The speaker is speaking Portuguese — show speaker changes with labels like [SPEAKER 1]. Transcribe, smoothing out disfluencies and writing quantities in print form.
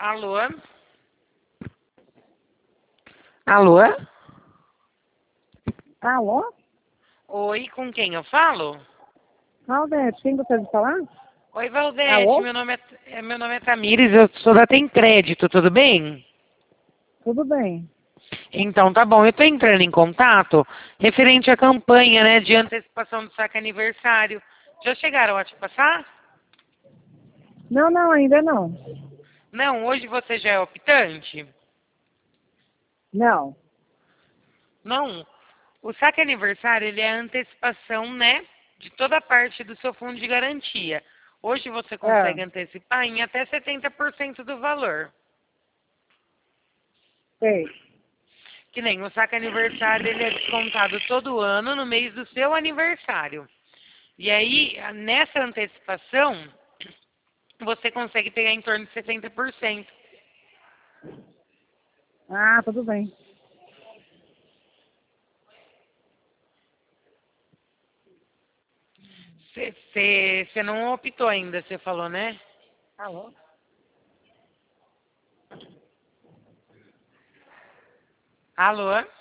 [SPEAKER 1] Alô? Alô?
[SPEAKER 2] Alô?
[SPEAKER 1] Oi, com quem eu falo?
[SPEAKER 2] Valdete, quem gostaria de falar?
[SPEAKER 1] Oi, Valdete,
[SPEAKER 2] Alô?
[SPEAKER 1] meu nome é Tamires, eu sou da Tem Crédito, tudo bem?
[SPEAKER 2] Tudo bem.
[SPEAKER 1] Então, tá bom, eu tô entrando em contato referente à campanha, né, de antecipação do saque aniversário. Já chegaram a te passar?
[SPEAKER 2] Não, ainda não.
[SPEAKER 1] Não, hoje você já é optante?
[SPEAKER 2] Não.
[SPEAKER 1] Não. O saque aniversário, ele é a antecipação, né, de toda a parte do seu fundo de garantia. Hoje você
[SPEAKER 2] Ah,
[SPEAKER 1] consegue antecipar em até 70% do valor.
[SPEAKER 2] sei.
[SPEAKER 1] Que nem o saque aniversário, ele é descontado todo ano no mês do seu aniversário. E aí, nessa antecipação, você consegue pegar em torno de 60%.
[SPEAKER 2] Ah, tudo bem.
[SPEAKER 1] Você não optou ainda, você falou, né?
[SPEAKER 2] Alô?
[SPEAKER 1] Alô?